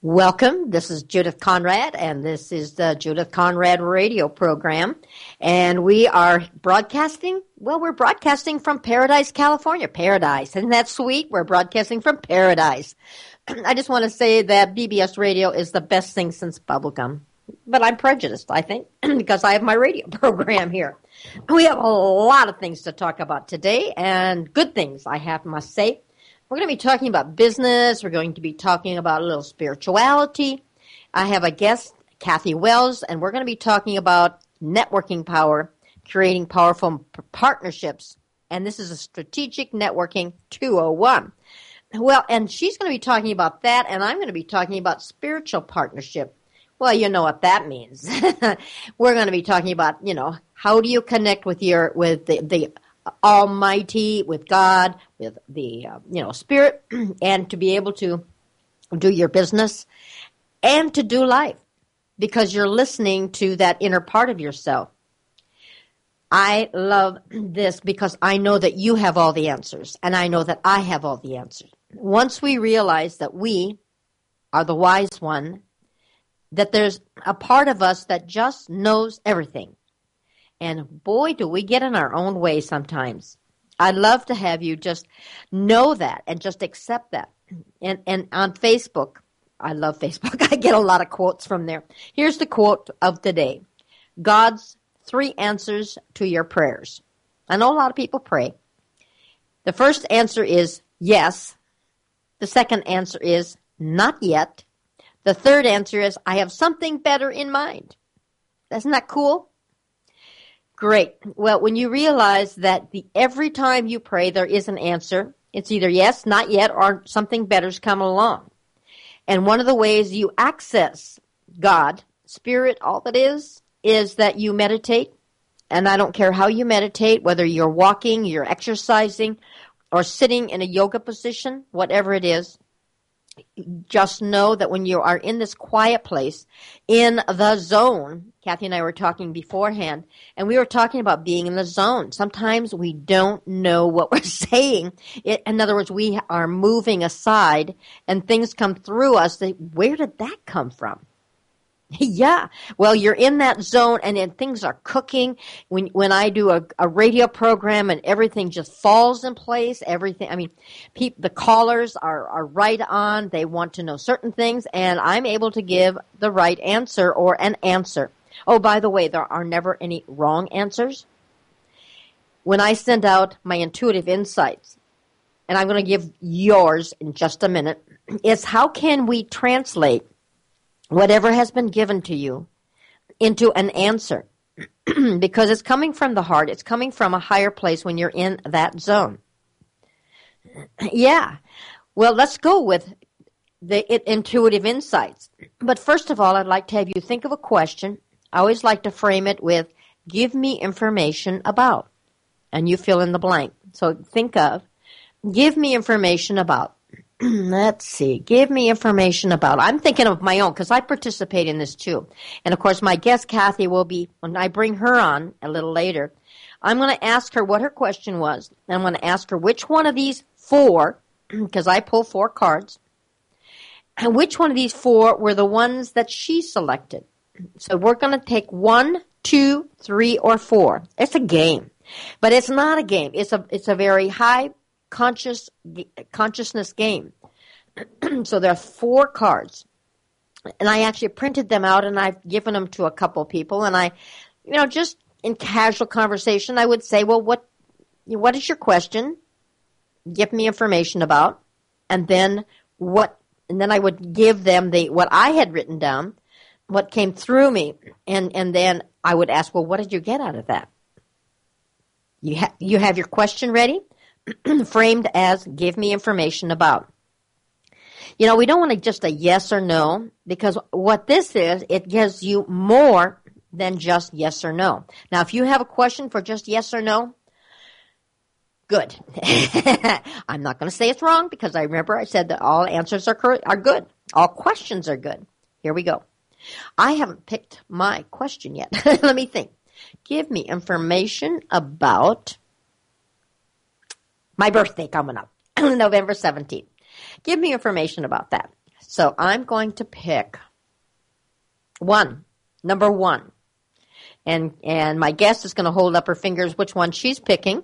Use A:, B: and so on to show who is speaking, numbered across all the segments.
A: Welcome. This is Judith Conrad, and this is the Judith Conrad radio program. And we are broadcasting, we're broadcasting from Paradise, California. Paradise. Isn't that sweet? We're broadcasting from Paradise. I just want to say that BBS radio is the best thing since bubblegum. But I'm prejudiced, I think, because I have my radio program here. We have a lot of things to talk about today, and good things, I must say. We're going to be talking about business. We're going to be talking about a little spirituality. I have a guest, Kathy Wells, and we're going to be talking about networking power, creating powerful partnerships. And this is a strategic networking 201. Well, and she's going to be talking about that, and I'm going to be talking about spiritual partnership. Well, you know what that means. We're going to be talking about, how do you connect with the Almighty, with God, with the, Spirit, and to be able to do your business and to do life because you're listening to that inner part of yourself. I love this because I know that you have all the answers, and I know that I have all the answers. Once we realize that we are the wise one, that there's a part of us that just knows everything. And boy, do we get in our own way sometimes. I'd love to have you just know that and just accept that. And on Facebook, I love Facebook. I get a lot of quotes from there. Here's the quote of the day. God's 3 answers to your prayers. I know a lot of people pray. The first answer is yes. The second answer is not yet. The third answer is I have something better in mind. Isn't that cool? Great. Well, when you realize that every time you pray, there is an answer. It's either yes, not yet, or something better's coming along. And one of the ways you access God, Spirit, all that is that you meditate. And I don't care how you meditate, whether you're walking, you're exercising, or sitting in a yoga position, whatever it is. Just know that when you are in this quiet place, in the zone, Kathy and I were talking beforehand, and we were talking about being in the zone. Sometimes we don't know what we're saying. In other words, we are moving aside, and things come through us. Where did that come from? Yeah. Well, you're in that zone, and then things are cooking. When I do a radio program and everything just falls in place, everything, the callers are right on. They want to know certain things, and I'm able to give the right answer or an answer. Oh, by the way, there are never any wrong answers. When I send out my intuitive insights, and I'm going to give yours in just a minute, is how can we translate whatever has been given to you into an answer? Because it's coming from the heart. It's coming from a higher place when you're in that zone. Yeah. Well, let's go with the intuitive insights. But first of all, I'd like to have you think of a question. I always like to frame it with, give me information about. And you fill in the blank. So think of, give me information about. Let's see. Give me information about. I'm thinking of my own because I participate in this too. And of course, my guest, Kathy, will be, when I bring her on a little later, I'm going to ask her what her question was. I'm going to ask her which one of these 4, because I pull 4 cards, and which one of these 4 were the ones that she selected. So we're going to take 1, 2, 3, or 4. It's a game. But it's not a game. It's a very high consciousness game. So there are 4 cards, and I actually printed them out, and I've given them to a couple people, and I, just in casual conversation, I would say, well, what is your question? Give me information about, and then I would give them what I had written down, what came through me, and then I would ask, well, what did you get out of that? You have your question ready? Framed as, give me information about. We don't want to just a yes or no, because what this is, it gives you more than just yes or no. Now, if you have a question for just yes or no, good. I'm not going to say it's wrong, because I remember I said that all answers are good. All questions are good. Here we go. I haven't picked my question yet. Let me think. Give me information about my birthday coming up, November 17th. Give me information about that. So I'm going to pick number one. And my guest is going to hold up her fingers which one she's picking,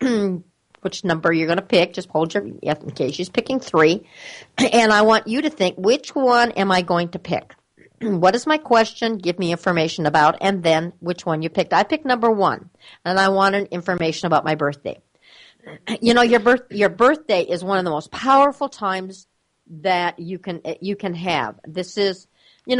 A: which number you're going to pick. Just hold your, in case she's picking 3. And I want you to think, which one am I going to pick? What is my question? Give me information about, and then which one you picked. I picked number 1, and I wanted information about my birthday. You know, your birthday is one of the most powerful times that you can have. This is,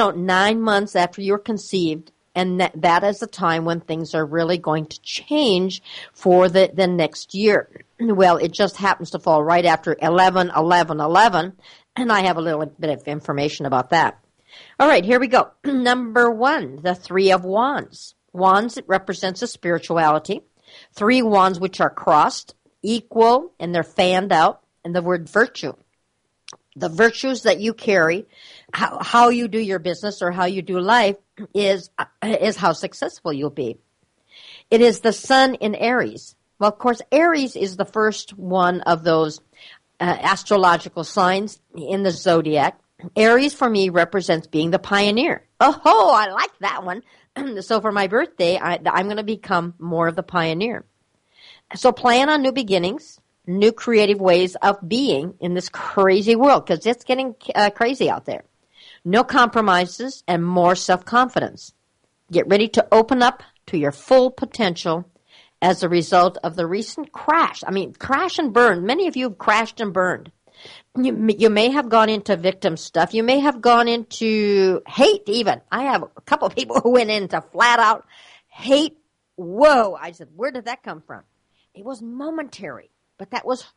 A: 9 months after you're conceived, and that is the time when things are really going to change for the next year. Well, it just happens to fall right after 11/11/11, and I have a little bit of information about that. All right, here we go. Number 1, the 3 of Wands. Wands, it represents a spirituality. 3 wands which are crossed, equal, and they're fanned out, and the word virtue. The virtues that you carry, how you do your business or how you do life is how successful you'll be. It is the sun in Aries. Well, of course, Aries is the first one of those astrological signs in the zodiac. Aries for me represents being the pioneer. Oh, I like that one. So for my birthday, I'm going to become more of the pioneer. So plan on new beginnings, new creative ways of being in this crazy world, because it's getting crazy out there. No compromises and more self-confidence. Get ready to open up to your full potential as a result of the recent crash. I mean, crash and burn. Many of you have crashed and burned. You may have gone into victim stuff. You may have gone into hate even. I have a couple of people who went into flat out hate. Whoa. I said, where did that come from? It was momentary, but that was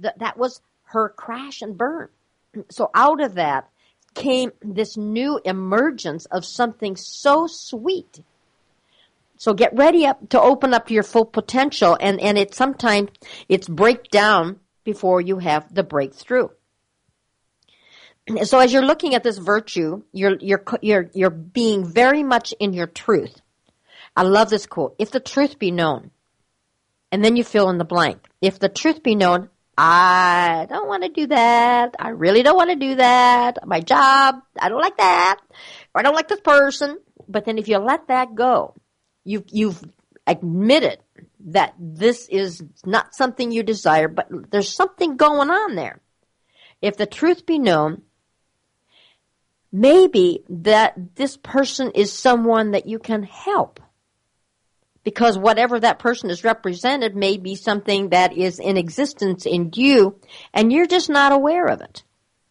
A: her crash and burn. So out of that came this new emergence of something so sweet. So get ready to open up to your full potential, and sometimes it's breakdown before you have the breakthrough. So as you're looking at this virtue, you're being very much in your truth. I love this quote. If the truth be known, and then you fill in the blank. If the truth be known, I don't want to do that. I really don't want to do that. My job, I don't like that. Or I don't like this person. But then if you let that go, you've admitted that this is not something you desire, but there's something going on there. If the truth be known, maybe that this person is someone that you can help. Because whatever that person is represented may be something that is in existence in you, and you're just not aware of it.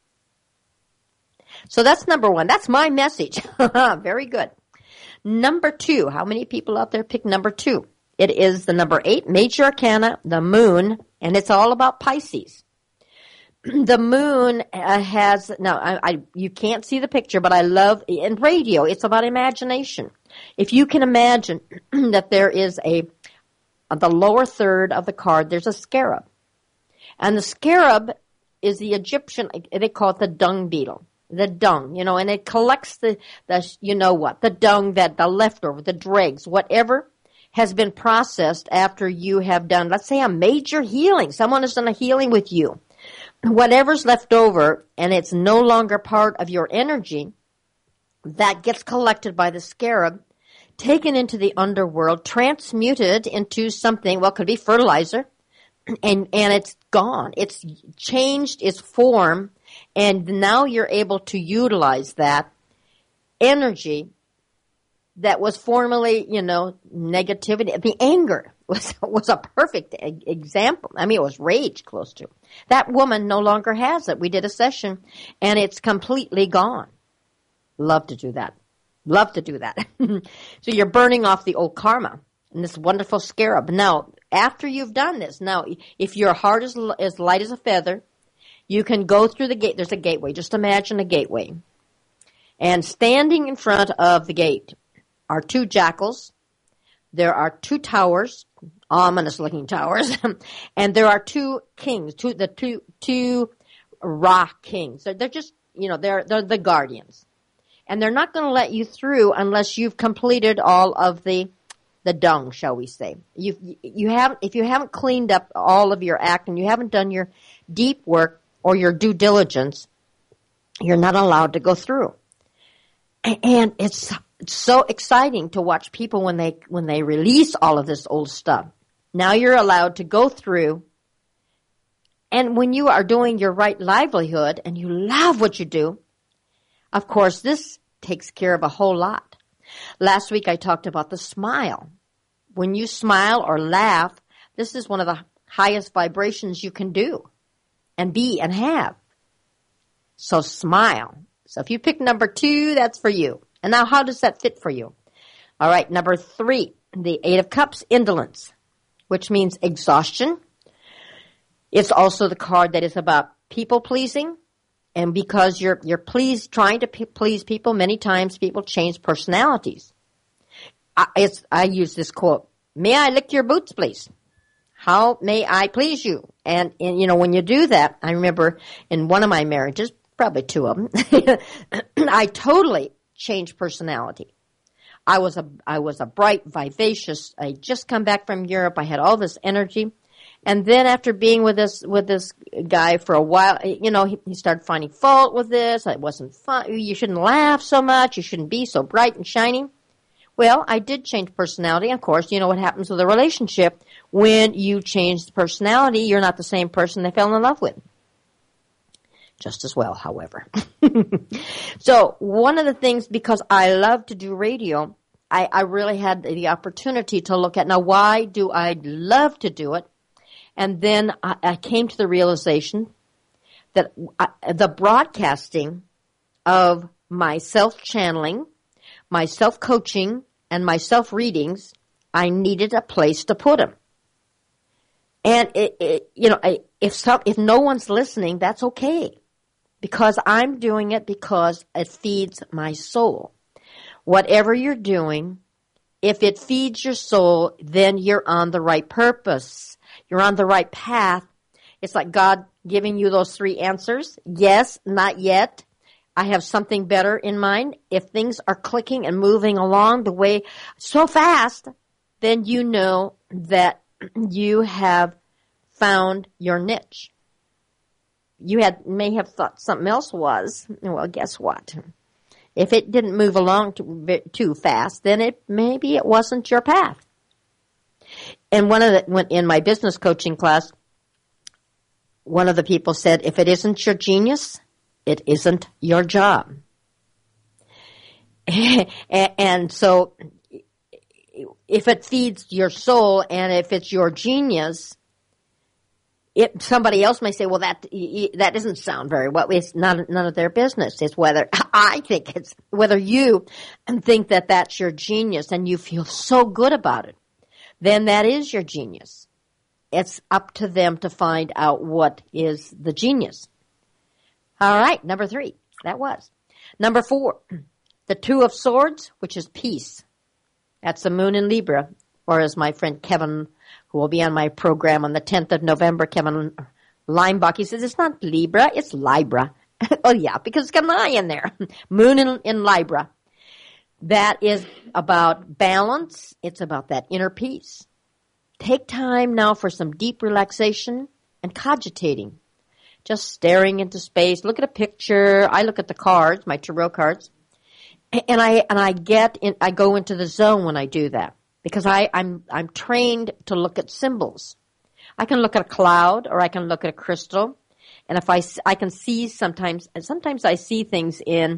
A: So that's number 1. That's my message. Very good. Number 2. How many people out there pick number 2? It is the number 8, Major Arcana, the moon, and it's all about Pisces. The moon has, now you can't see the picture, but I love, in radio, it's about imagination. If you can imagine that there is the lower third of the card, there's a scarab. And the scarab is the Egyptian, they call it the dung beetle. The dung, and it collects the dung, the leftover, the dregs, whatever has been processed after you have done, let's say, a major healing. Someone has done a healing with you. Whatever's left over and it's no longer part of your energy, that gets collected by the scarab, taken into the underworld, transmuted into something, well, it could be fertilizer, and it's gone. It's changed its form, and now you're able to utilize that energy that was formerly, negativity. The anger was a perfect example. I mean, it was rage close to. That woman no longer has it. We did a session, and it's completely gone. Love to do that. Love to do that. So you're burning off the old karma and this wonderful scarab. Now, after you've done this, now, if your heart is light as a feather, you can go through the gate. There's a gateway. Just imagine a gateway. And standing in front of the gate are 2 jackals. There are 2 towers, ominous-looking towers, and there are 2 kings, two rock kings. They're just, they're the guardians. And they're not going to let you through unless you've completed all of the dung, shall we say. If you haven't cleaned up all of your act and you haven't done your deep work or your due diligence, You're not allowed to go through. And it's so exciting to watch people when they release all of this old stuff. Now you're allowed to go through. And when you are doing your right livelihood and you love what you do, of course, this takes care of a whole lot. Last week I talked about the smile. When you smile or laugh, this is one of the highest vibrations you can do and be and have. So smile. So if you pick number 2, that's for you. And now how does that fit for you? All right, number 3, the 8 of Cups, indolence, which means exhaustion. It's also the card that is about people pleasing. And because you're trying to please people, many times people change personalities. I use this quote, "May I lick your boots, please? How may I please you?" And when you do that, I remember in one of my marriages, probably 2 of them, I totally changed personality. I was a bright, vivacious, I just come back from Europe, I had all this energy. And then after being with this guy for a while, he started finding fault with this. It wasn't fun. You shouldn't laugh so much. You shouldn't be so bright and shiny. Well, I did change personality. Of course, you know what happens with a relationship. When you change the personality, you're not the same person they fell in love with. Just as well, however. So one of the things, because I love to do radio, I really had the opportunity to look at, now why do I love to do it? And then I came to the realization that the broadcasting of my self-channeling, my self-coaching, and my self-readings, I needed a place to put them. And if no one's listening, that's okay, because I'm doing it because it feeds my soul. Whatever you're doing, if it feeds your soul, then you're on the right purpose. You're on the right path. It's like God giving you those 3 answers. Yes, not yet. I have something better in mind. If things are clicking and moving along the way so fast, then you know that you have found your niche. You may have thought something else was. Well, guess what? If it didn't move along too fast, then maybe it wasn't your path. And in my business coaching class, one of the people said, if it isn't your genius, it isn't your job. And so if it feeds your soul and if it's your genius, somebody else may say, well, that doesn't sound very well. It's none of their business. It's whether you think that that's your genius and you feel so good about it, then that is your genius. It's up to them to find out what is the genius. All right, number 3, that was. Number 4, the 2 of Swords, which is peace. That's the moon in Libra, or as my friend Kevin, who will be on my program on the 10th of November, Kevin Leimbach, he says, it's not Libra, it's Libra. Oh, yeah, because it's got an I in there. Moon in Libra. That is about balance. It's about that inner peace. Take time now for some deep relaxation and cogitating. Just staring into space. Look at a picture. I look at the cards, my tarot cards, and I go into the zone when I do that, because I'm trained to look at symbols. I can look at a cloud or I can look at a crystal, and if I can see sometimes I see things in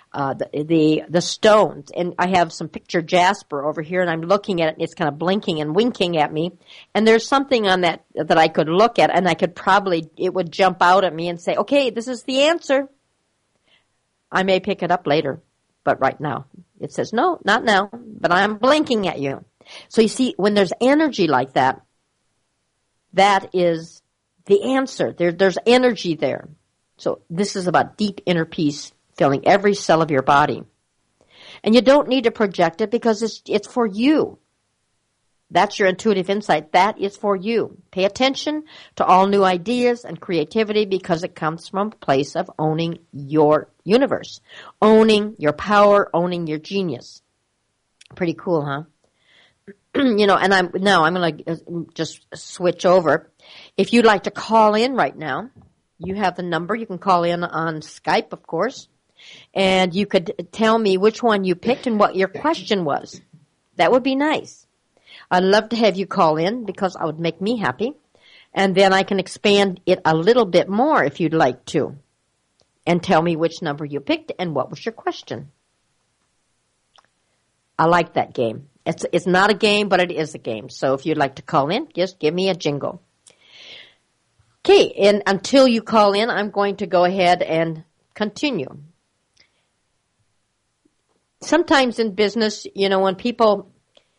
A: the stones, and I have some picture jasper over here, and I'm looking at it, and it's kind of blinking and winking at me, and there's something on that I could look at, and it would jump out at me and say, okay, this is the answer. I may pick it up later, but right now it says, no, not now, but I'm blinking at you. So you see, when there's energy like that, that is the answer. There's energy there. So this is about deep inner peace, filling every cell of your body. And you don't need to project it because it's for you. That's your intuitive insight. That is for you. Pay attention to all new ideas and creativity, because it comes from a place of owning your universe, owning your power, owning your genius. Pretty cool, huh? And I'm going to just switch over. If you'd like to call in right now, You have the number. You can call in on Skype, of course, and you could tell me which one you picked and what your question was. That would be nice. I'd love to have you call in because it would make me happy, and then I can expand it a little bit more if you'd like to, and tell me which number you picked and what was your question. I like that game. It's not a game, but it is a game. So if you'd like to call in, just give me a jingle. Okay, and until you call in, I'm going to go ahead and continue. Sometimes in business, when people,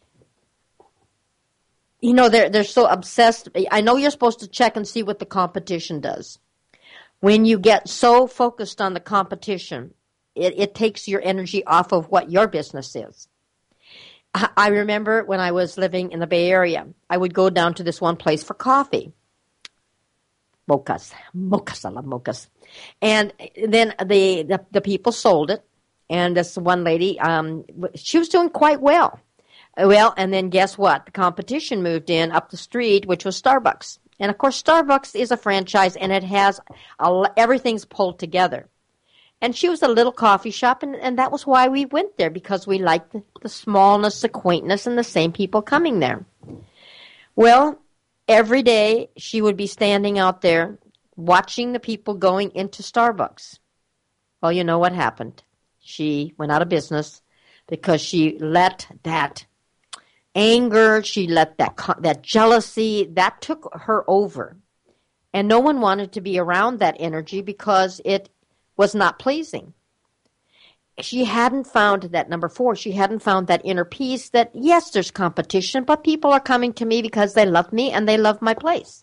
A: they're so obsessed. I know you're supposed to check and see what the competition does. When you get so focused on the competition, it takes your energy off of what your business is. I remember when I was living in the Bay Area, I would go down to this one place for coffee. Mochas, I love mochas. And then the people sold it, and this one lady, she was doing quite well. Well, and then guess what? The competition moved in up the street, which was Starbucks. And of course, Starbucks is a franchise, and it has everything's pulled together. And she was a little coffee shop, and that was why we went there, because we liked the smallness, the quaintness, and the same people coming there. Well, every day she would be standing out there watching the people going into Starbucks. Well, you know what happened? She went out of business because she let that anger, she let that jealousy, that took her over. And no one wanted to be around that energy because it was not pleasing. She hadn't found that, number 4, she hadn't found that inner peace that, yes, there's competition, but people are coming to me because they love me and they love my place.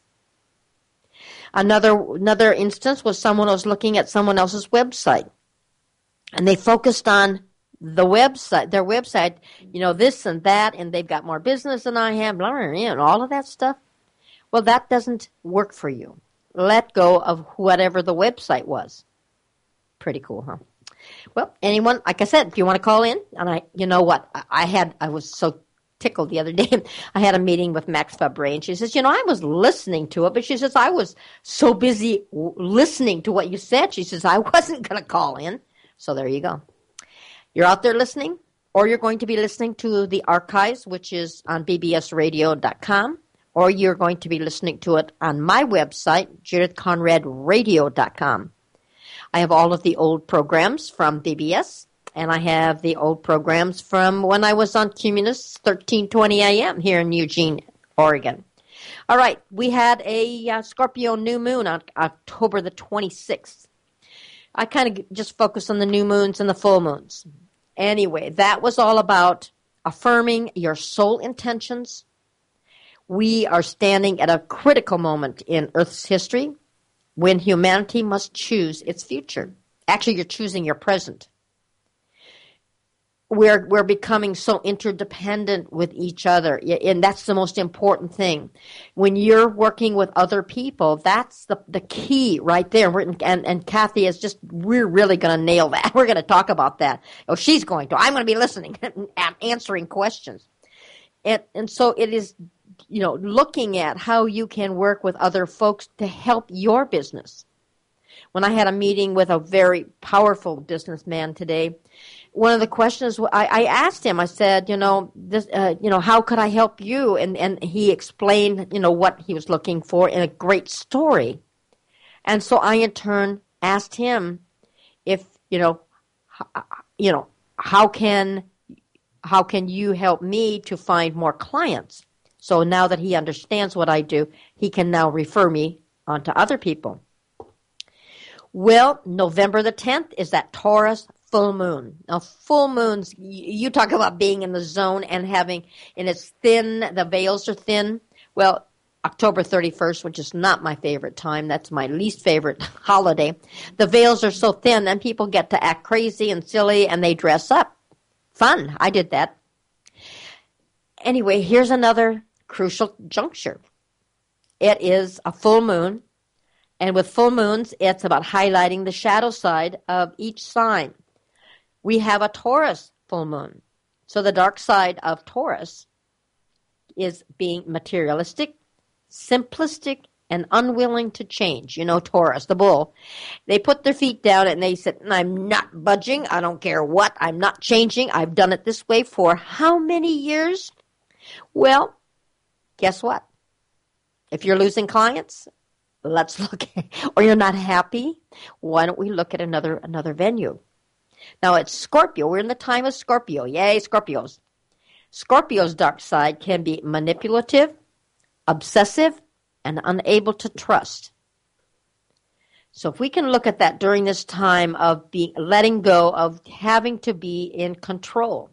A: Another instance was someone was looking at someone else's website, and they focused on their website, this and that, and they've got more business than I have, blah, blah, blah, and all of that stuff. Well, that doesn't work for you. Let go of whatever the website was. Pretty cool, huh? Well, anyone, like I said, if you want to call in, and you know what, I was so tickled the other day. I had a meeting with Max Fabre, and she says, I was listening to it, but she says, I was so busy listening to what you said. She says, I wasn't going to call in. So there you go. You're out there listening, or you're going to be listening to the archives, which is on bbsradio.com, or you're going to be listening to it on my website, judithconradradio.com. I have all of the old programs from BBS, and I have the old programs from when I was on Cumulus 1320 AM here in Eugene, Oregon. All right, we had a Scorpio new moon on October the 26th. I kind of just focus on the new moons and the full moons. Anyway, that was all about affirming your soul intentions. We are standing at a critical moment in Earth's history when humanity must choose its future. Actually, you're choosing your present. We're becoming so interdependent with each other, and that's the most important thing. When you're working with other people, that's the key right there. And Kathy is we're really going to nail that. We're going to talk about that. Oh, she's going to. I'm going to be listening and answering questions. And so it is, looking at how you can work with other folks to help your business. When I had a meeting with a very powerful businessman today, one of the questions I asked him, I said, how could I help you? And he explained, what he was looking for in a great story. And so I, in turn, asked him if, how can you help me to find more clients? So now that he understands what I do, he can now refer me on to other people. Well, November the 10th is that Taurus full moon. Now, full moons, you talk about being in the zone and it's thin, the veils are thin. Well, October 31st, which is not my favorite time, that's my least favorite holiday, the veils are so thin and people get to act crazy and silly and they dress up. Fun. I did that. Anyway, here's another crucial juncture. It is a full moon. And with full moons, it's about highlighting the shadow side of each sign. We have a Taurus full moon. So the dark side of Taurus is being materialistic, simplistic, and unwilling to change. You know, Taurus, the bull. They put their feet down and they said, I'm not budging. I don't care what. I'm not changing. I've done it this way for how many years? Well, guess what? If you're losing clients, let's look at, or you're not happy, why don't we look at another venue? Now it's Scorpio. We're in the time of Scorpio. Yay, Scorpios. Scorpio's dark side can be manipulative, obsessive, and unable to trust. So if we can look at that during this time of letting go of having to be in control.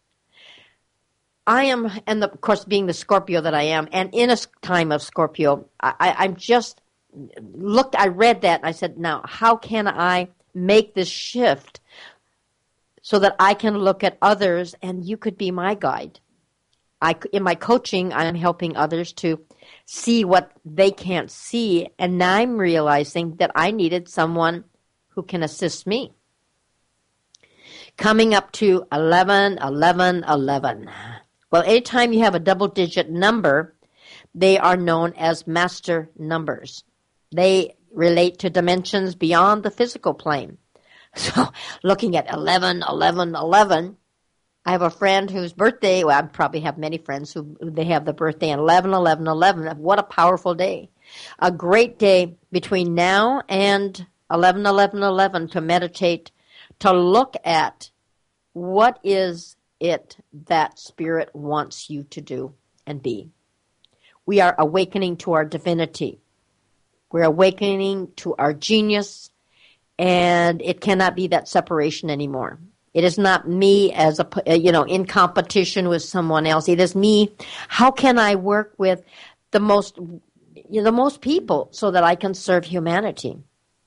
A: I am, and of course being the Scorpio that I am, and in a time of Scorpio, I read that and I said, now how can I make this shift so that I can look at others and you could be my guide? In my coaching, I'm helping others to see what they can't see, and now I'm realizing that I needed someone who can assist me. Coming up to 11, 11, 11. Well, anytime you have a double-digit number, they are known as master numbers. They relate to dimensions beyond the physical plane. So looking at 11, 11, 11, I have a friend whose birthday, well, I probably have many friends who they have the birthday in 11, 11, 11. What a powerful day. A great day between now and 11, 11, 11 to meditate, to look at what is it that Spirit wants you to do and be. We are awakening to our divinity. We're awakening to our genius, and it cannot be that separation anymore. It is not me as in competition with someone else. It is me. How can I work with the most people so that I can serve humanity?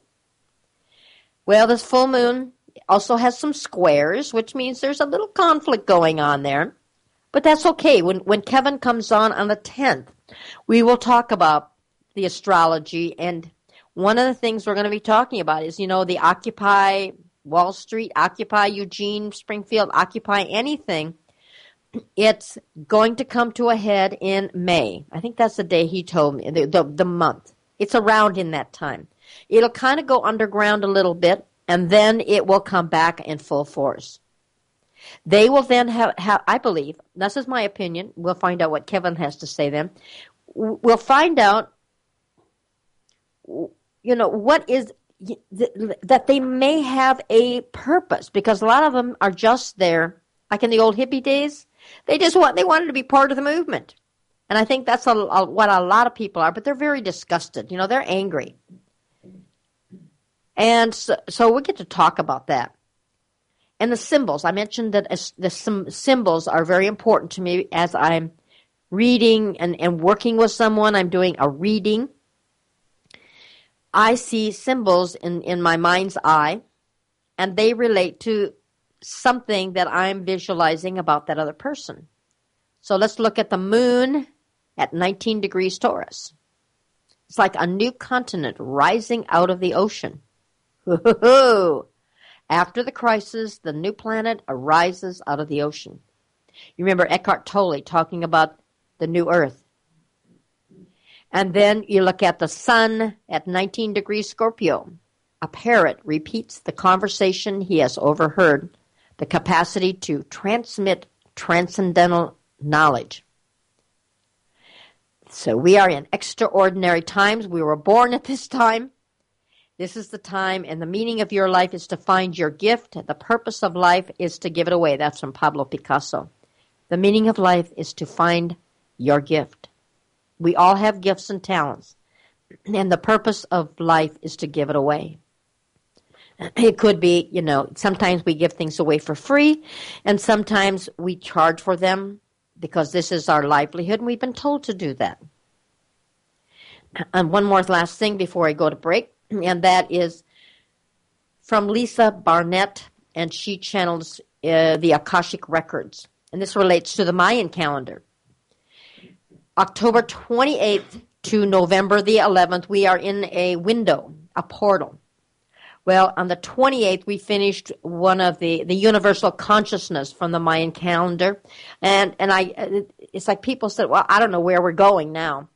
A: Well, this full moon also has some squares, which means there's a little conflict going on there. But that's okay. When Kevin comes on the 10th, we will talk about the astrology. And one of the things we're going to be talking about is, the Occupy Wall Street, Occupy Eugene, Springfield, Occupy anything. It's going to come to a head in May. I think that's the day he told me, the month. It's around in that time. It'll kind of go underground a little bit, and then it will come back in full force. They will then have I believe, this is my opinion, we'll find out what Kevin has to say then. We'll find out, what is that they may have a purpose, because a lot of them are just there, like in the old hippie days. They wanted to be part of the movement. And I think that's what a lot of people are, but they're very disgusted. They're angry. And so we get to talk about that. And the symbols, I mentioned that the symbols are very important to me as I'm reading and working with someone. I'm doing a reading. I see symbols in my mind's eye, and they relate to something that I'm visualizing about that other person. So let's look at the moon at 19 degrees Taurus. It's like a new continent rising out of the ocean. After the crisis, the new planet arises out of the ocean. You remember Eckhart Tolle talking about the new earth. And then you look at the sun at 19 degrees Scorpio. A parrot repeats the conversation he has overheard, the capacity to transmit transcendental knowledge. So we are in extraordinary times. We were born at this time. This is the time, and the meaning of your life is to find your gift. The purpose of life is to give it away. That's from Pablo Picasso. The meaning of life is to find your gift. We all have gifts and talents, and the purpose of life is to give it away. It could be, sometimes we give things away for free, and sometimes we charge for them because this is our livelihood, and we've been told to do that. And one more last thing before I go to break, and that is from Lisa Barnett, and she channels the Akashic Records. And this relates to the Mayan calendar. October 28th to November the 11th, we are in a window, a portal. Well, on the 28th, we finished one of the universal consciousness from the Mayan calendar. And it's like people said, well, I don't know where we're going now.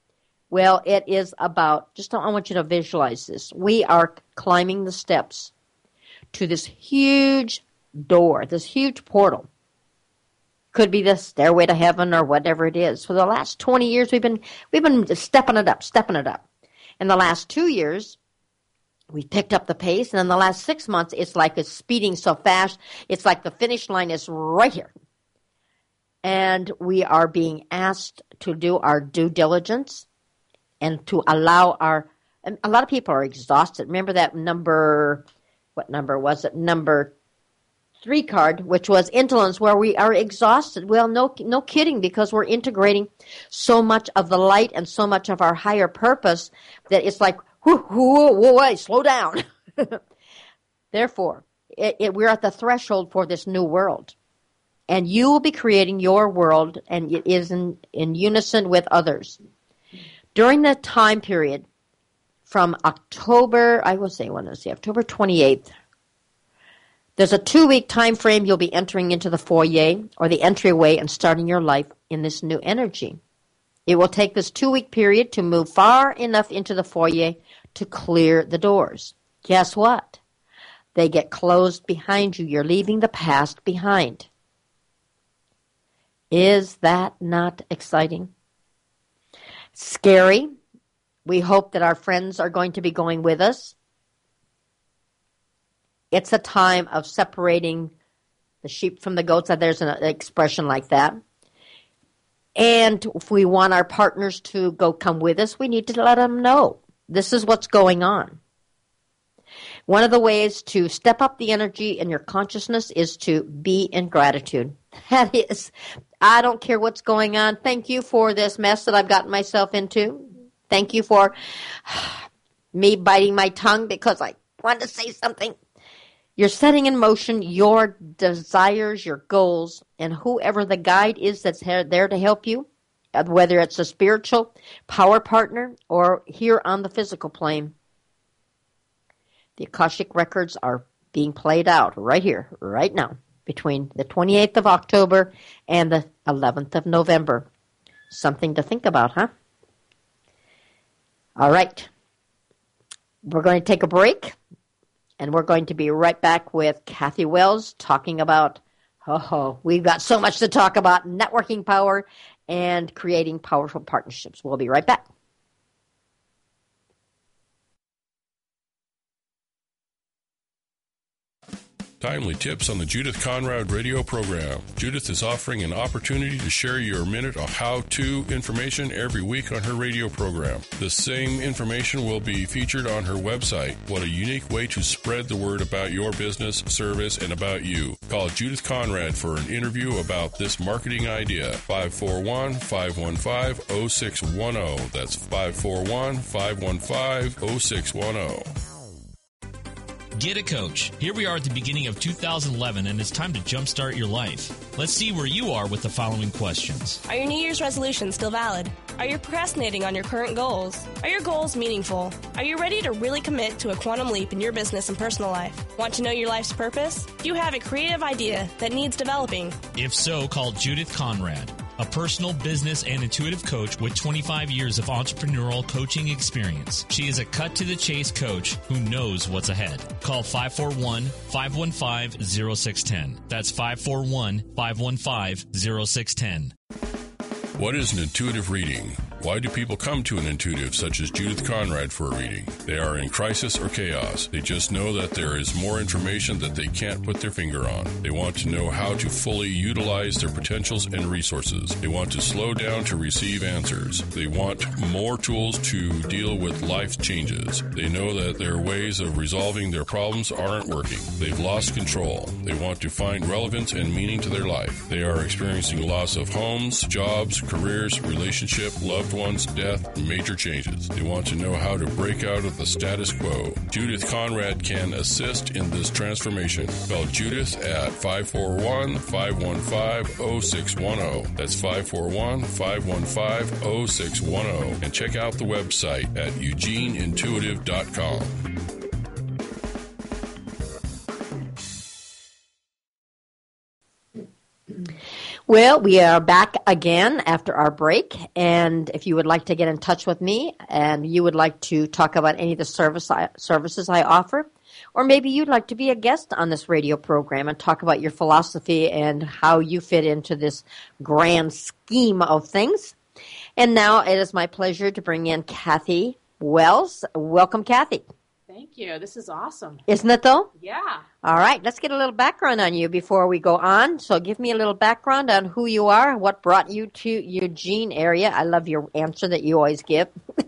A: Well, it is about, I want you to visualize this. We are climbing the steps to this huge door, this huge portal. Could be the stairway to heaven or whatever it is. For the last 20 years, we've been stepping it up. In the last 2 years, we picked up the pace, and in the last 6 months, it's like it's speeding so fast. It's like the finish line is right here. And we are being asked to do our due diligence and to allow a lot of people are exhausted. Remember that what number was it? Number 3 card, which was indolence, where we are exhausted. Well, no kidding, because we're integrating so much of the light and so much of our higher purpose that it's like, whoa, slow down. Therefore, we're at the threshold for this new world. And you will be creating your world, and it is in unison with others. During the time period from October 28th, there's a 2-week time frame you'll be entering into the foyer or the entryway and starting your life in this new energy. It will take this 2-week period to move far enough into the foyer to clear the doors. Guess what? They get closed behind you. You're leaving the past behind. Is that not exciting? Scary. We hope that our friends are going to be going with us. It's a time of separating the sheep from the goats. There's an expression like that. And if we want our partners to come with us, we need to let them know this is what's going on. One of the ways to step up the energy in your consciousness is to be in gratitude. That is, I don't care what's going on. Thank you for this mess that I've gotten myself into. Thank you for me biting my tongue because I wanted to say something. You're setting in motion your desires, your goals, and whoever the guide is that's there to help you, whether it's a spiritual power partner or here on the physical plane. The Akashic records are being played out right here, right now, between the 28th of October and the 11th of November. Something to think about, huh? All right. We're going to take a break, and we're going to be right back with Kathy Wells talking about, we've got so much to talk about, networking power and creating powerful partnerships. We'll be right back.
B: Timely tips on the Judith Conrad radio program. Judith is offering an opportunity to share your minute of how-to information every week on her radio program. The same information will be featured on her website. What a unique way to spread the word about your business, service, and about you. Call Judith Conrad for an interview about this marketing idea. 541-515-0610. That's 541-515-0610.
C: Get a coach. Here we are at the beginning of 2011, and it's time to jumpstart your life. Let's see where you are with the following questions.
D: Are your New Year's resolutions still valid? Are you procrastinating on your current goals? Are your goals meaningful? Are you ready to really commit to a quantum leap in your business and personal life? Want to know your life's purpose? Do you have a creative idea that needs developing?
C: If so, call Judith Conrad, a personal, business, and intuitive coach with 25 years of entrepreneurial coaching experience. She is a cut-to-the-chase coach who knows what's ahead. Call 541-515-0610. That's 541-515-0610.
B: What is an intuitive reading? Why do people come to an intuitive such as Judith Conrad for a reading? They are in crisis or chaos. They just know that there is more information that they can't put their finger on. They want to know how to fully utilize their potentials and resources. They want to slow down to receive answers. They want more tools to deal with life changes. They know that their ways of resolving their problems aren't working. They've lost control. They want to find relevance and meaning to their life. They are experiencing loss of homes, jobs, careers, relationship, loved ones, death, major changes. They want to know how to break out of the status quo. Judith Conrad can assist in this transformation. Call Judith at 541-515-0610. That's 541-515-0610. And check out the website at eugeneintuitive.com.
A: Well, we are back again after our break, and if you would like to get in touch with me and you would like to talk about any of the services I offer, or maybe you'd like to be a guest on this radio program and talk about your philosophy and how you fit into this grand scheme of things. And now it is my pleasure to bring in Kathy Wells. Welcome, Kathy.
E: Thank you. This is awesome.
A: Isn't it, though?
E: Yeah.
A: All right. Let's get a little background on you before we go on. So give me a little background on who you are, what brought you to Eugene area. I love your answer that you always give.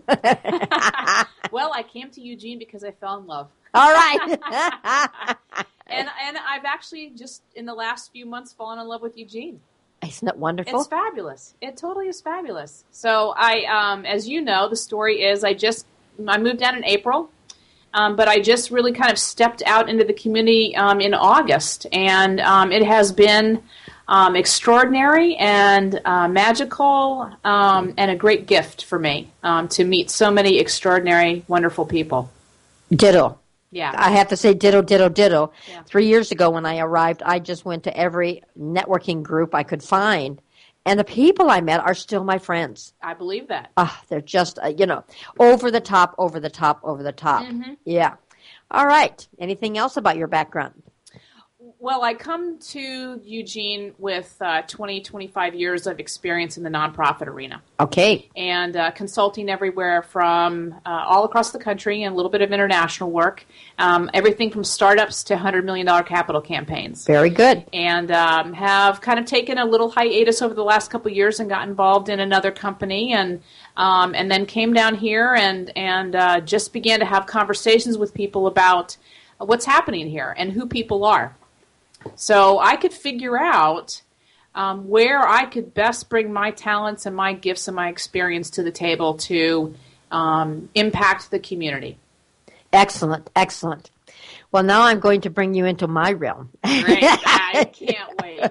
E: Well, I came to Eugene because I fell in love.
A: All right.
E: and I've actually just in the last few months fallen in love with Eugene.
A: Isn't it wonderful?
E: It's fabulous. It totally is fabulous. So I, as you know, the story is I moved down in April. But I just really kind of stepped out into the community in August, and it has been extraordinary and magical and a great gift for me to meet so many extraordinary, wonderful people.
A: Ditto.
E: Yeah.
A: I have to say ditto, ditto, ditto.
E: Yeah.
A: 3 years ago when I arrived, I just went to every networking group I could find. And the people I met are still my friends.
E: I believe that.
A: They're just, over the top, over the top, over the top.
E: Mm-hmm.
A: Yeah. All right. Anything else about your background?
E: Well, I come to Eugene with 25 years of experience in the nonprofit arena.
A: Okay.
E: And consulting everywhere from all across the country and a little bit of international work, everything from startups to $100 million capital campaigns.
A: Very good.
E: And have kind of taken a little hiatus over the last couple of years and got involved in another company and then came down here and just began to have conversations with people about what's happening here and who people are. So I could figure out where I could best bring my talents and my gifts and my experience to the table to impact the community.
A: Excellent, excellent. Well, now I'm going to bring you into my realm.
E: Great. I can't wait.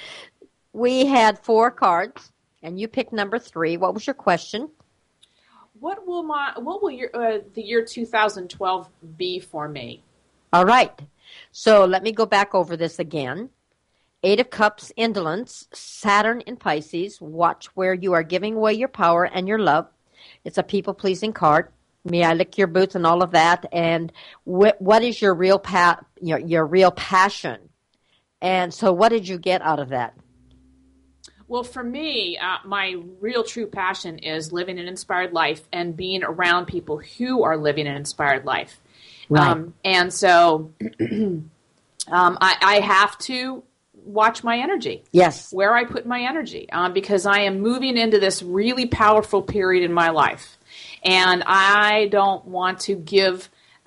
A: We had 4 cards, and you picked number 3. What was your question?
E: What will the year 2012 be for me?
A: All right. So let me go back over this again. 8 of Cups, indolence, Saturn in Pisces. Watch where you are giving away your power and your love. It's a people-pleasing card. May I lick your boots and all of that. And what is your real your real passion? And so what did you get out of that?
E: Well, for me, my real true passion is living an inspired life and being around people who are living an inspired life.
A: Right.
E: And so I have to watch my energy.
A: Yes.
E: Where I put my energy, because I am moving into this really powerful period in my life. And I don't want to give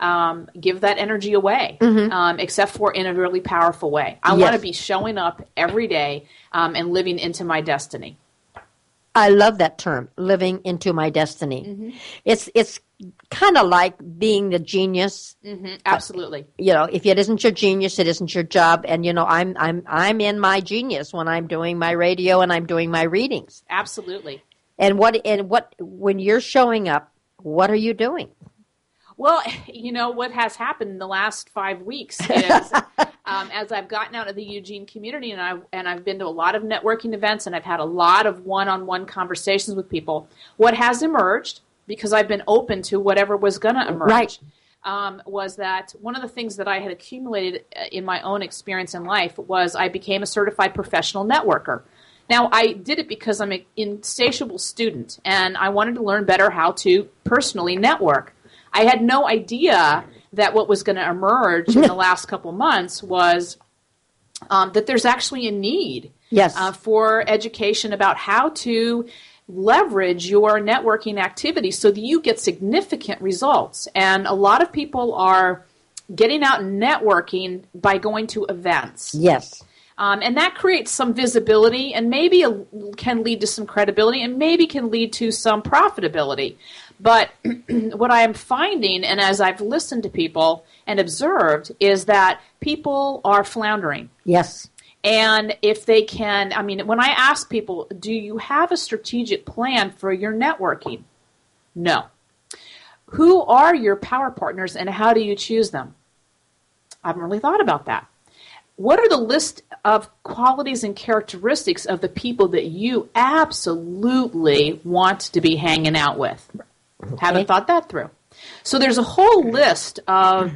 E: that energy away, except for in a really powerful way. I want to be showing up every day and living into my destiny.
A: I love that term, living into my destiny. Mm-hmm. It's kind of like being the genius.
E: Mm-hmm. Absolutely.
A: If it isn't your genius, it isn't your job. And I'm in my genius when I'm doing my radio and I'm doing my readings.
E: Absolutely.
A: And when you're showing up, what are you doing?
E: Well, what has happened in the last 5 weeks is as I've gotten out of the Eugene community and I've been to a lot of networking events and I've had a lot of one-on-one conversations with people, what has emerged, because I've been open to whatever was going to emerge, right. Was that one of the things that I had accumulated in my own experience in life was I became a certified professional networker. Now, I did it because I'm an insatiable student and I wanted to learn better how to personally network. I had no idea that what was going to emerge in the last couple months was that there's actually a need for education about how to leverage your networking activity so that you get significant results. And a lot of people are getting out and networking by going to events.
A: Yes.
E: And that creates some visibility and maybe can lead to some credibility and maybe can lead to some profitability. But what I am finding, and as I've listened to people and observed, is that people are floundering.
A: Yes.
E: And if they can, when I ask people, do you have a strategic plan for your networking? No. Who are your power partners and how do you choose them? I haven't really thought about that. what are the list of qualities and characteristics of the people that you absolutely want to be hanging out with? Okay. Haven't thought that through. So there's a whole list of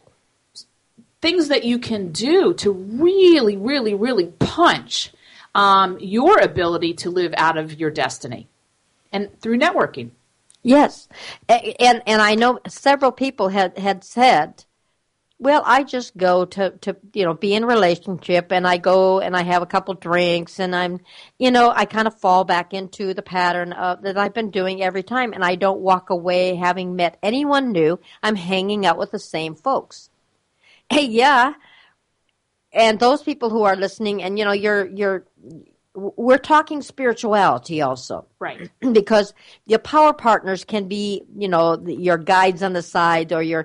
E: things that you can do to really, really, really punch your ability to live out of your destiny, and through networking.
A: Yes, and I know several people had said, well, I just go to be in a relationship, and I go and I have a couple drinks, and I kind of fall back into the pattern that I've been doing every time, and I don't walk away having met anyone new. I'm hanging out with the same folks. Hey, yeah, and those people who are listening, and we're talking spirituality also.
E: Right.
A: Because your power partners can be, your guides on the side, or your,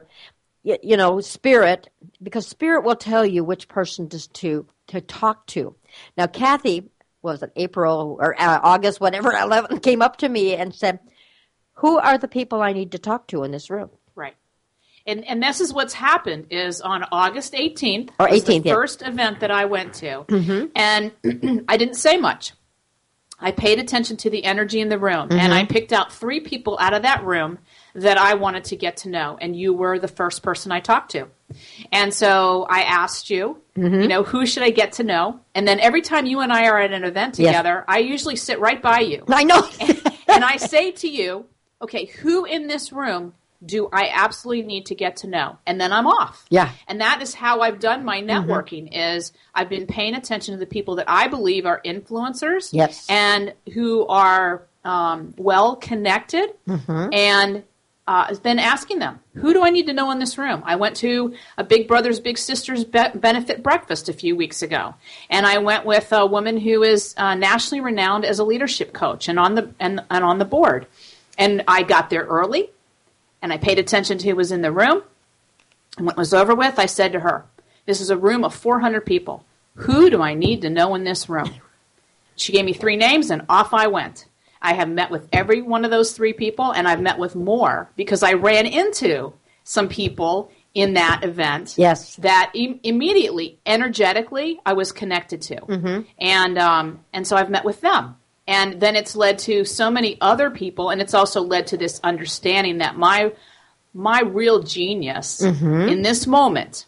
A: spirit, because spirit will tell you which person to talk to. Now, Kathy, was it April or August, whatever, 11, came up to me and said, who are the people I need to talk to in this room?
E: Right. And this is what's happened is on August 18th,
A: or 18th,
E: was the first event that I went to, and I didn't say much. I paid attention to the energy in the room, and I picked out 3 people out of that room that I wanted to get to know, and you were the first person I talked to. And so I asked you, who should I get to know? And then every time you and I are at an event together, I usually sit right by you.
A: I know.
E: and I say to you, okay, who in this room do I absolutely need to get to know? And then I'm off.
A: Yeah.
E: And that is how I've done my networking is I've been paying attention to the people that I believe are influencers and who are well-connected and then asking them, who do I need to know in this room? I went to a Big Brothers Big Sisters benefit breakfast a few weeks ago, and I went with a woman who is nationally renowned as a leadership coach and on the board. And I got there early. And I paid attention to who was in the room. And when it was over with, I said to her, this is a room of 400 people. Who do I need to know in this room? She gave me 3 names, and off I went. I have met with every one of those 3 people, and I've met with more because I ran into some people in that event that immediately, energetically, I was connected to. And so I've met with them. And then it's led to so many other people, and it's also led to this understanding that my real genius in this moment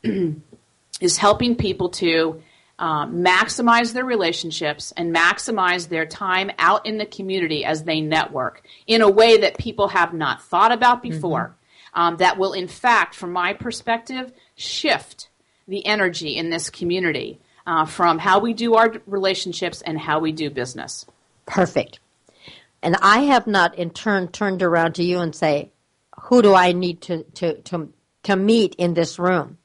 E: is helping people to maximize their relationships and maximize their time out in the community as they network in a way that people have not thought about before. That will, in fact, from my perspective, shift the energy in this community. From how we do our relationships and how we do business.
A: Perfect. And I have not in turn turned around to you and say, who do I need to meet in this room?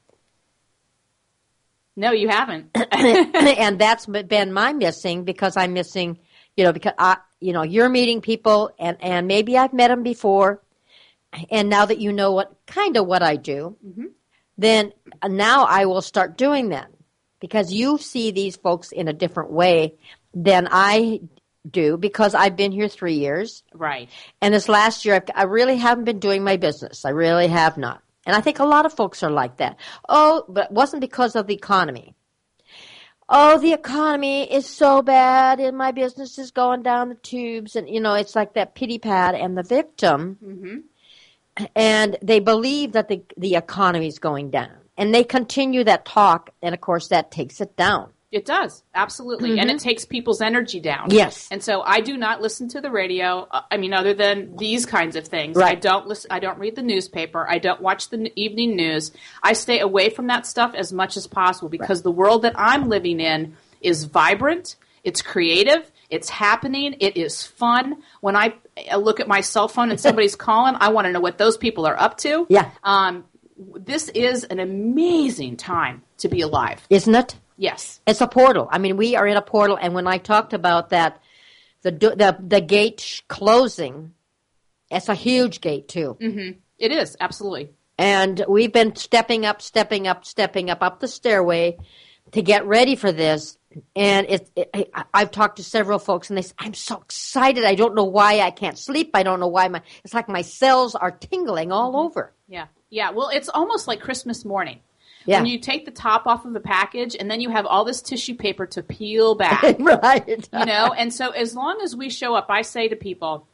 E: No, you haven't.
A: And that's been my missing because I'm missing, because you're meeting people and maybe I've met them before. And now that you know what I do, then now I will start doing that. Because you see these folks in a different way than I do because I've been here 3 years.
E: Right.
A: And this last year, I really haven't been doing my business. I really have not. And I think a lot of folks are like that. Oh, but it wasn't because of the economy. Oh, the economy is so bad and my business is going down the tubes. And, it's like that pity pat and the victim. And they believe that the economy is going down. And they continue that talk, and, of course, that takes it down.
E: It does, absolutely. And it takes people's energy down.
A: Yes.
E: And so I do not listen to the radio, other than these kinds of things.
A: Right.
E: I don't read the newspaper. I don't watch the evening news. I stay away from that stuff as much as possible because the world that I'm living in is vibrant, it's creative, it's happening, it is fun. When I look at my cell phone and somebody's calling, I want to know what those people are up to.
A: Yeah.
E: This is an amazing time to be alive.
A: Isn't it?
E: Yes.
A: It's a portal. We are in a portal. And when I talked about that, the gate closing, it's a huge gate too.
E: It is, absolutely.
A: And we've been stepping up the stairway to get ready for this. And I've talked to several folks, and they say, I'm so excited. I don't know why I can't sleep. I don't know why it's like my cells are tingling all over.
E: Yeah. Yeah, well, it's almost like Christmas morning.
A: Yeah.
E: When you take the top off of a package and then you have all this tissue paper to peel back.
A: Right.
E: And so as long as we show up, I say to people,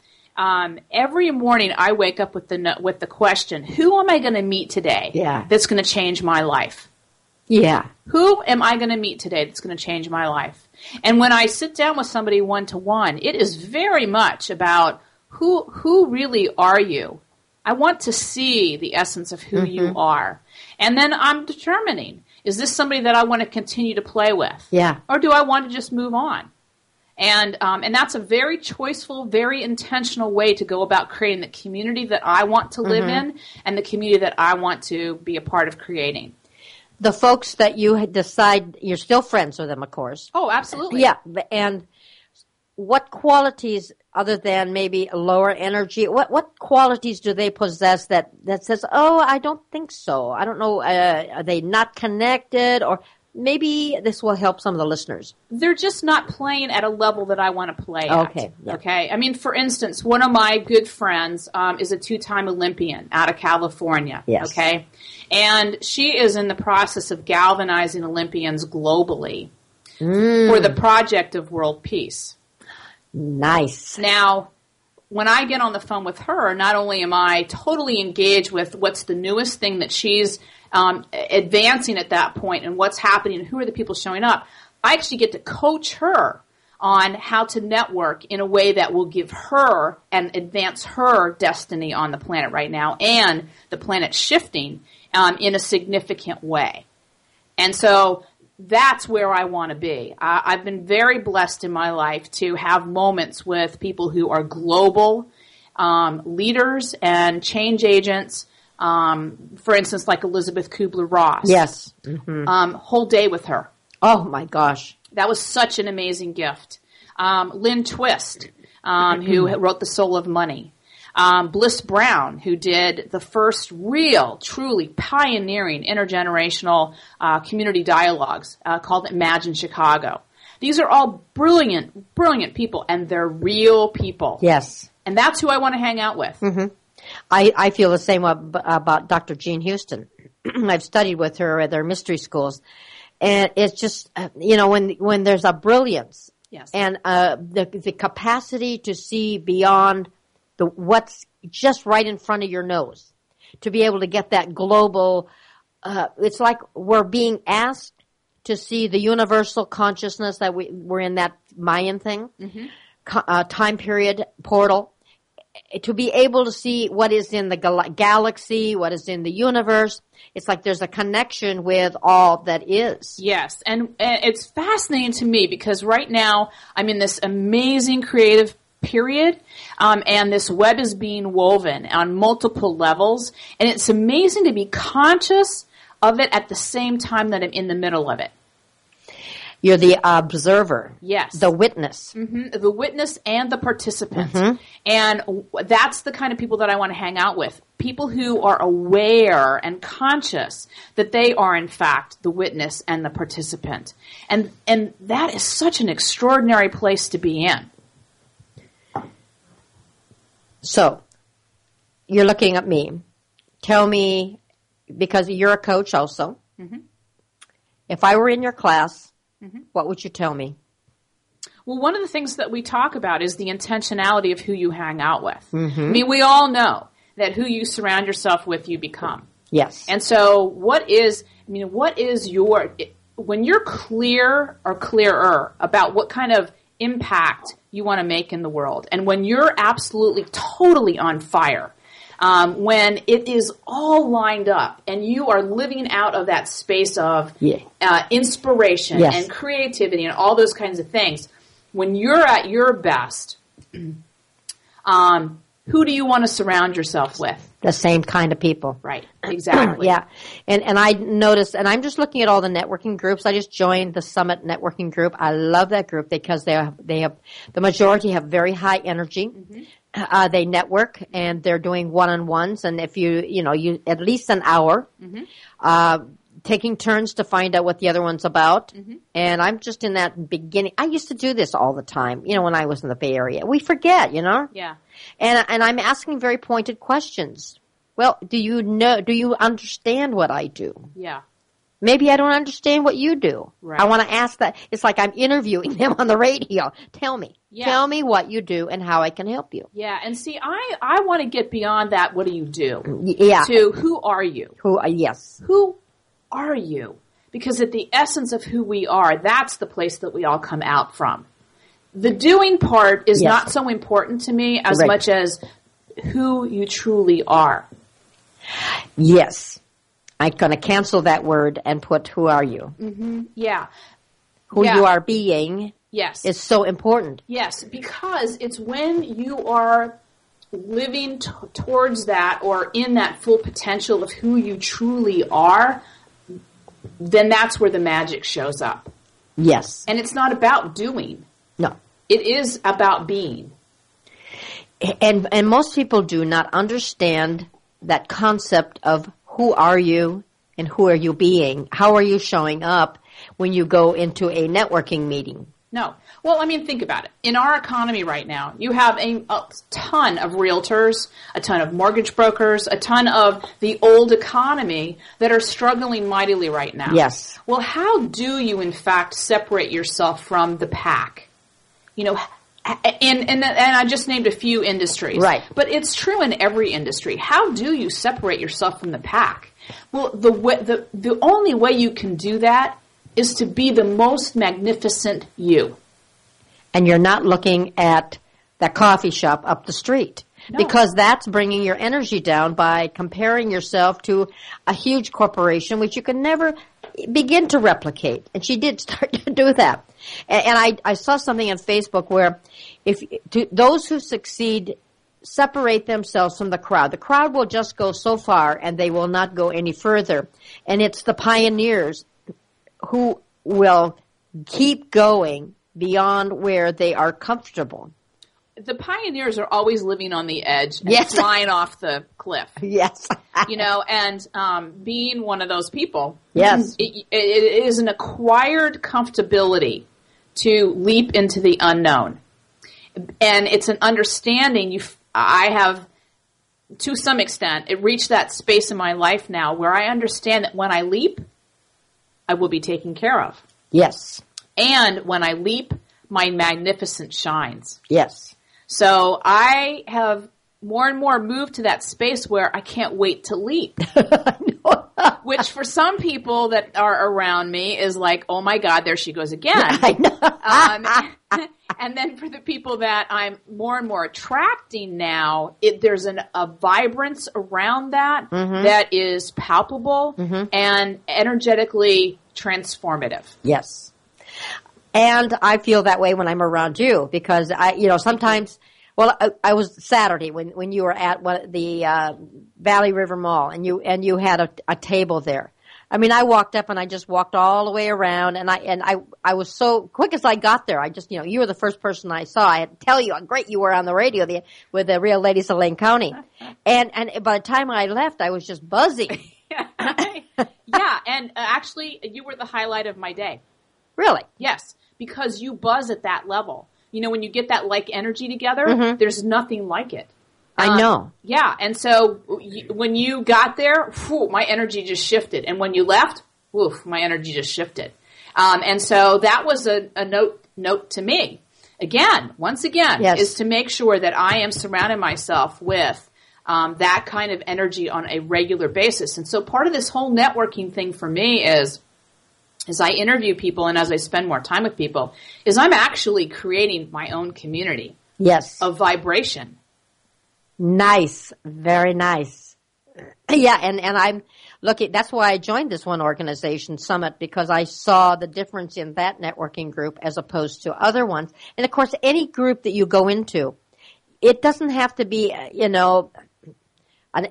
E: every morning I wake up with the question, who am I going to meet today that's going to change my life?
A: Yeah.
E: Who am I going to meet today that's going to change my life? And when I sit down with somebody one-to-one, it is very much about who really are you? I want to see the essence of who you are. And then I'm determining, is this somebody that I want to continue to play with?
A: Yeah.
E: Or do I want to just move on? And that's a very choiceful, very intentional way to go about creating the community that I want to live in and the community that I want to be a part of creating.
A: The folks that you decide, you're still friends with them, of course.
E: Oh, absolutely.
A: Yeah. And what qualities, other than maybe lower energy, what qualities do they possess that says, oh, I don't think so. I don't know, are they not connected? Or maybe this will help some of the listeners.
E: They're just not playing at a level that I want to play at.
A: Okay. Yeah.
E: Okay. I mean, for instance, one of my good friends is a 2-time Olympian out of California.
A: Yes.
E: Okay. And she is in the process of galvanizing Olympians globally for the project of world peace.
A: Nice.
E: Now, when I get on the phone with her, not only am I totally engaged with what's the newest thing that she's advancing at that point and what's happening and who are the people showing up, I actually get to coach her on how to network in a way that will give her and advance her destiny on the planet right now and the planet shifting in a significant way. And so that's where I want to be. I've been very blessed in my life to have moments with people who are global leaders and change agents. For instance, like Elizabeth Kubler-Ross.
A: Yes.
E: Whole day with her.
A: Oh, my gosh.
E: That was such an amazing gift. Lynn Twist, who wrote The Soul of Money. Bliss Brown, who did the first real, truly pioneering intergenerational community dialogues called Imagine Chicago. These are all brilliant, brilliant people, and they're real people.
A: Yes.
E: And that's who I want to hang out with.
A: I feel the same about Dr. Jean Houston. I've studied with her at their mystery schools. And it's just, when there's a brilliance and the capacity to see beyond what's just right in front of your nose, to be able to get that global, it's like we're being asked to see the universal consciousness that we're in that Mayan thing, time period portal, to be able to see what is in the galaxy, what is in the universe. It's like there's a connection with all that is.
E: Yes, and it's fascinating to me because right now I'm in this amazing creative period, and this web is being woven on multiple levels, and it's amazing to be conscious of it at the same time that I'm in the middle of it.
A: You're the observer.
E: Yes.
A: The witness.
E: The witness and the participant. And that's the kind of people that I want to hang out with. People who are aware and conscious that they are, in fact, the witness and the participant. And that is such an extraordinary place to be in.
A: So, you're looking at me. Tell me, because you're a coach also, if I were in your class, what would you tell me?
E: Well, one of the things that we talk about is the intentionality of who you hang out with. I mean, we all know that who you surround yourself with, you become.
A: Yes.
E: And so when you're clear or clearer about what kind of impact you want to make in the world, and when you're absolutely, totally on fire, when it is all lined up and you are living out of that space of inspiration and creativity and all those kinds of things, when you're at your best, who do you want to surround yourself with?
A: The same kind of people.
E: Right, exactly.
A: Yeah. And I noticed, and I'm just looking at all the networking groups. I just joined the Summit networking group. I love that group because they have the majority have very high energy. They network and they're doing one-on-ones, and if you at least an hour, taking turns to find out what the other one's about. And I'm just in that beginning. I used to do this all the time, when I was in the Bay Area. We forget,
E: Yeah.
A: And I'm asking very pointed questions. Well, do you understand what I do?
E: Yeah.
A: Maybe I don't understand what you do.
E: Right.
A: I want to ask that. It's like I'm interviewing them on the radio. Tell me.
E: Yeah.
A: Tell me what you do and how I can help you.
E: Yeah, and see, I want to get beyond that, what do you do?
A: Yeah.
E: To who are you?
A: Yes.
E: Who are you? Because at the essence of who we are, that's the place that we all come out from. The doing part is not so important to me as much as who you truly are.
A: Yes. I'm going to cancel that word and put who are you.
E: Mm-hmm. Yeah.
A: Who you are being is so important.
E: Yes, because it's when you are living towards that or in that full potential of who you truly are, then that's where the magic shows up.
A: Yes.
E: And it's not about doing.
A: No.
E: It is about being.
A: And most people do not understand that concept of who are you and who are you being? How are you showing up when you go into a networking meeting?
E: No. Well, I mean, think about it. In our economy right now, you have a ton of realtors, a ton of mortgage brokers, a ton of the old economy that are struggling mightily right now.
A: Yes.
E: Well, how do you, in fact, separate yourself from the pack? You know, and I just named a few industries.
A: Right.
E: But it's true in every industry. How do you separate yourself from the pack? Well, the only way you can do that is to be the most magnificent you.
A: And you're not looking at that coffee shop up the street.
E: No.
A: Because that's bringing your energy down by comparing yourself to a huge corporation, which you can never begin to replicate. And she did start to do that. And I saw something on Facebook where those who succeed separate themselves from the crowd will just go so far and they will not go any further. And it's the pioneers who will keep going beyond where they are comfortable.
E: The pioneers are always living on the edge and flying off the cliff.
A: Yes.
E: You know, and being one of those people.
A: Yes.
E: It is an acquired comfortability to leap into the unknown. And it's an understanding I have, to some extent, it reached that space in my life now where I understand that when I leap, I will be taken care of.
A: Yes.
E: And when I leap, my magnificence shines.
A: Yes.
E: So I have more and more moved to that space where I can't wait to leap. Which for some people that are around me is like, oh my God, there she goes again.
A: I know.
E: And then for the people that I'm more and more attracting now, there's a vibrance around that that is palpable and energetically transformative.
A: Yes. And I feel that way when I'm around you because sometimes, I was Saturday when you were at the Valley River Mall and you had a table there. I mean, I walked up and I just walked all the way around and I was so quick as I got there. I just, you were the first person I saw. I had to tell you how great you were on the radio with the Real Ladies of Lane County. And by the time I left, I was just buzzing.
E: Yeah. And actually you were the highlight of my day.
A: Really?
E: Yes. Because you buzz at that level. You know, when you get that like energy together, there's nothing like it.
A: I know.
E: Yeah. And so when you got there, my energy just shifted. And when you left, my energy just shifted. And so that was a note to me. Once again, is to make sure that I am surrounding myself with that kind of energy on a regular basis. And so part of this whole networking thing for me is, as I interview people and as I spend more time with people, is I'm actually creating my own community.
A: Yes.
E: Of vibration.
A: Nice. Very nice. Yeah, and I'm looking, that's why I joined this one organization, Summit, because I saw the difference in that networking group as opposed to other ones. And of course, any group that you go into, it doesn't have to be, an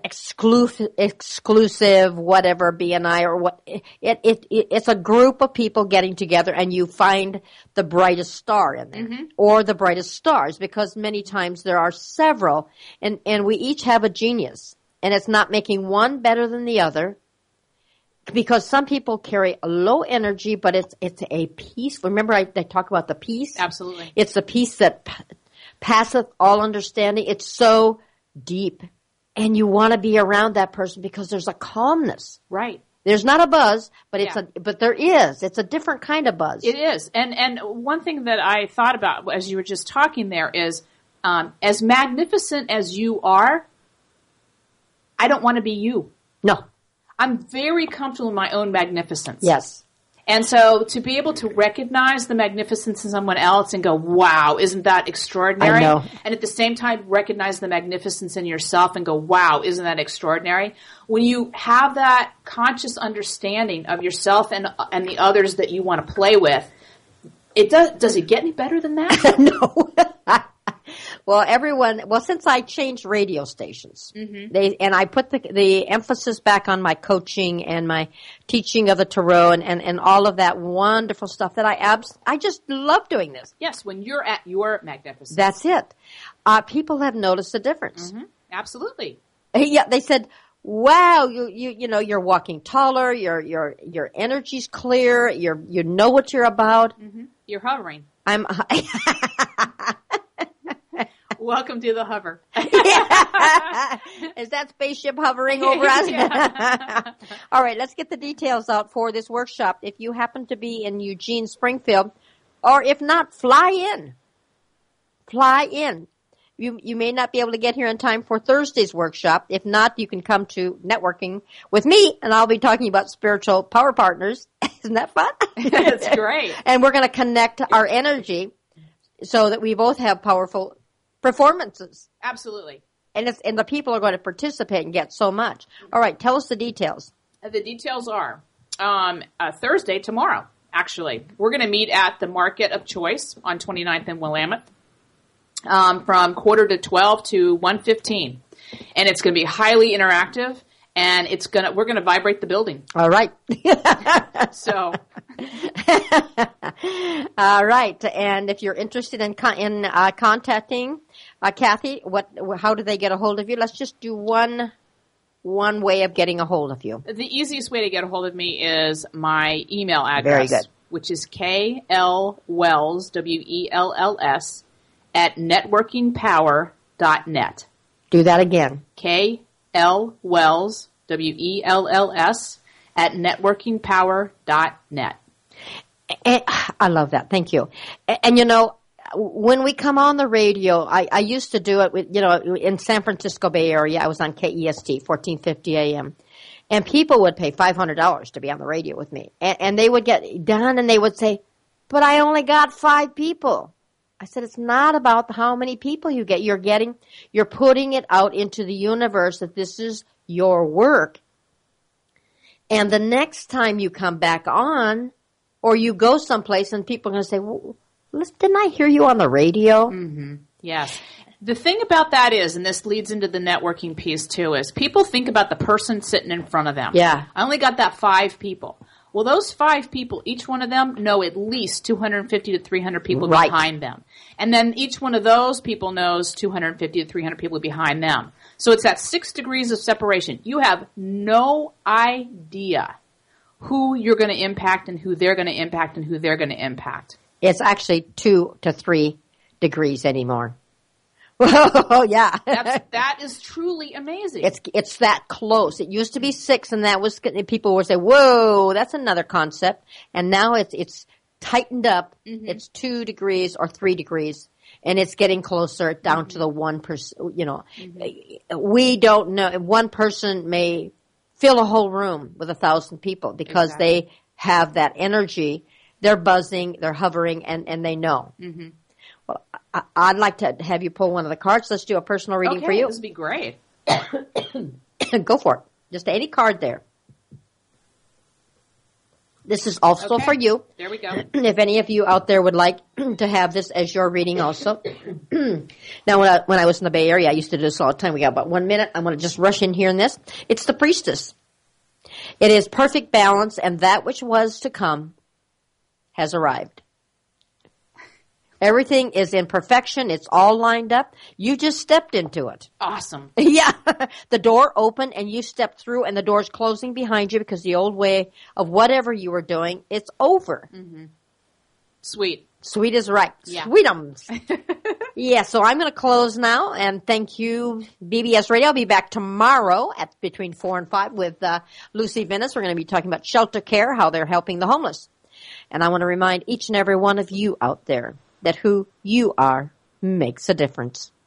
A: exclusive whatever BNI or what it's a group of people getting together and you find the brightest star in there or the brightest stars because many times there are several and we each have a genius and it's not making one better than the other because some people carry a low energy but it's a peace. Remember I talk about the peace?
E: Absolutely.
A: It's the peace that passeth all understanding. It's so deep. And you want to be around that person because there's a calmness.
E: Right.
A: There's not a buzz, but but there is. It's a different kind of buzz.
E: It is. And one thing that I thought about as you were just talking there is, as magnificent as you are, I don't want to be you.
A: No.
E: I'm very comfortable in my own magnificence.
A: Yes.
E: And so to be able to recognize the magnificence in someone else and go, wow, isn't that extraordinary?
A: I know.
E: And at the same time, recognize the magnificence in yourself and go, wow, isn't that extraordinary? When you have that conscious understanding of yourself and the others that you want to play with, does it get any better than that?
A: No. Well, since I changed radio stations, and I put the emphasis back on my coaching and my teaching of the tarot and all of that wonderful stuff that I just love doing this.
E: Yes, when you're at your magnificence.
A: That's it. People have noticed a difference.
E: Mm-hmm. Absolutely.
A: Yeah, they said, wow, you're walking taller, your energy's clear, you know what you're about.
E: Mm-hmm. You're hovering.
A: I'm
E: Welcome to the hover.
A: Is that spaceship hovering over us?
E: Yeah.
A: All right, let's get the details out for this workshop. If you happen to be in Eugene, Springfield, or if not, fly in. Fly in. You may not be able to get here in time for Thursday's workshop. If not, you can come to networking with me, and I'll be talking about spiritual power partners. Isn't that fun?
E: That's great.
A: And we're going to connect our energy so that we both have powerful performances.
E: Absolutely.
A: And the people are going to participate and get so much. All right, tell us the details.
E: The details are Thursday, tomorrow, actually. We're going to meet at the Market of Choice on 29th and Willamette from 11:45 to 1:15. And it's going to be highly interactive, and we're going to vibrate the building.
A: All right.
E: So.
A: All right. And if you're interested in contacting Kathy, how do they get a hold of you? Let's just do one way of getting a hold of you.
E: The easiest way to get a hold of me is my email address.
A: Very good.
E: Which is klwells, WELLS, at networkingpower.net.
A: Do that again.
E: klwells, WELLS, at networkingpower.net.
A: And, I love that. Thank you. And when we come on the radio, I used to do it with, in San Francisco Bay Area. I was on KEST, 1450 AM. And people would pay $500 to be on the radio with me. And they would get done and they would say, but I only got 5 people. I said, it's not about how many people you get. You're putting it out into the universe that this is your work. And the next time you come back on, or you go someplace and people are going to say, well, didn't I hear you on the radio?
E: Mm-hmm. Yes. The thing about that is, and this leads into the networking piece too, is people think about the person sitting in front of them.
A: Yeah.
E: I only got that 5 people. Well, those 5 people, each one of them know at least 250 to 300 people behind them. And then each one of those people knows 250 to 300 people behind them. So it's that 6 degrees of separation. You have no idea who you're going to impact and who they're going to impact and who they're going to impact.
A: It's actually 2 to 3 degrees anymore. Oh, yeah.
E: That is truly amazing.
A: It's that close. It used to be 6, and that was, people would say, whoa, that's another concept. And now it's tightened up. Mm-hmm. It's 2 degrees or 3 degrees, and it's getting closer down to the 1%. Mm-hmm. We don't know. One person may fill a whole room with 1,000 people because they have that energy. They're buzzing, they're hovering, and they know. Mm-hmm. Well, I'd like to have you pull one of the cards. Let's do a personal reading for you.
E: This would be great.
A: Go for it. Just any card there. This is also for you.
E: There we go.
A: If any of you out there would like to have this as your reading also. Now, when I was in the Bay Area, I used to do this all the time. We got about 1 minute. I'm going to just rush in here in this. It's the Priestess. It is perfect balance, and that which was to come has arrived. Everything is in perfection. It's all lined up. You just stepped into it.
E: Awesome.
A: Yeah. The door opened and you stepped through and the door's closing behind you because the old way of whatever you were doing, it's over.
E: Mm-hmm. Sweet.
A: Sweet is right.
E: Yeah.
A: Sweetums. Yeah, so I'm going to close now, and thank you, BBS Radio. I'll be back tomorrow at between 4 and 5 with Lucy Venus. We're going to be talking about shelter care, how they're helping the homeless. And I want to remind each and every one of you out there that who you are makes a difference.